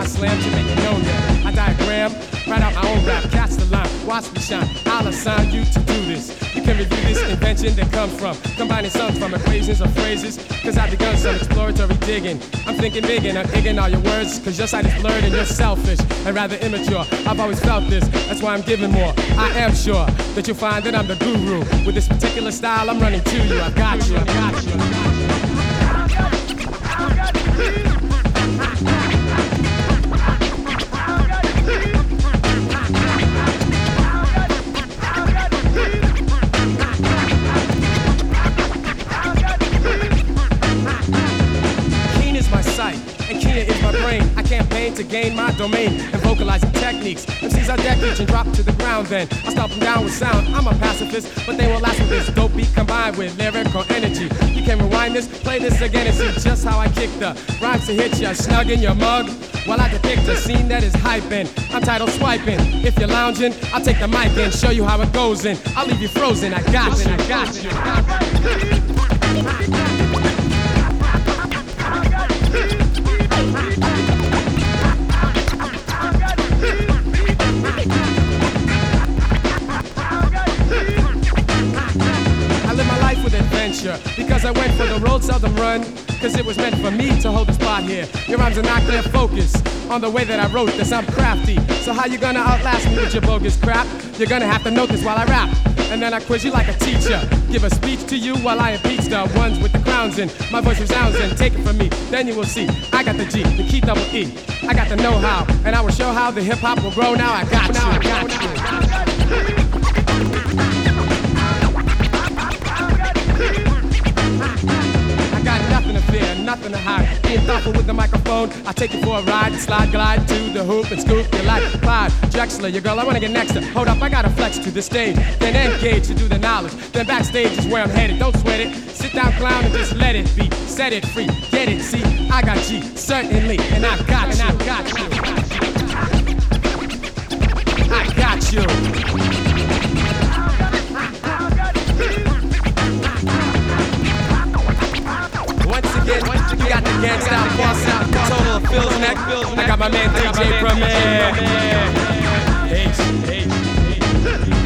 slam to make it known that I diagram, write out my own rap, catch the line, watch me shine. I'll assign you to do this. You can review this invention that comes from combining songs from equations or phrases, cause I've begun some exploratory digging. I'm thinking big and I'm digging all your words, cause your sight is blurred and you're selfish and rather immature. I've always felt this, that's why I'm giving more. I am sure that you'll find that I'm the guru. With this particular style, I'm running to you. I got you, I got you, I got you. I campaign to gain my domain and vocalizing techniques. MCs are decades and drop to the ground then I stomp them down with sound. I'm a pacifist, but they won't last with this dope beat combined with lyrical energy. You can rewind this, play this again and see just how I kick the rhymes to hit ya snug in your mug while I depict a scene that is hyping. I'm title swiping. If you're lounging, I'll take the mic and show you how it goes in. I'll leave you frozen. I got you, I got you, I got you. Because I went for the road, seldom run. Cause it was meant for me to hold the spot here. Your rhymes are not clear focus on the way that I wrote this. I'm crafty. So how you gonna outlast me with your bogus crap? You're gonna have to note this while I rap. And then I quiz you like a teacher. Give a speech to you while I impeach the ones with the crowns in. My voice resounds and take it from me. Then you will see. I got the G, the key double E. I got the know-how. And I will show how the hip-hop will grow. Now I got you. Now I got you. Nothing to hide. Being thoughtful with the microphone, I take you for a ride, slide, glide to the hoop and scoop you like Clyde Drexler. Your girl, I wanna get next to. Hold up, I gotta flex to the stage, then engage to do the knowledge. Then backstage is where I'm headed. Don't sweat it. Sit down, clown, and just let it be. Set it free, get it. See, I got G, certainly, and I've got you. And I've got you. I got you. You got the gangsta out, boss out, total of Phil's neck. I got my man DJ Premier. H.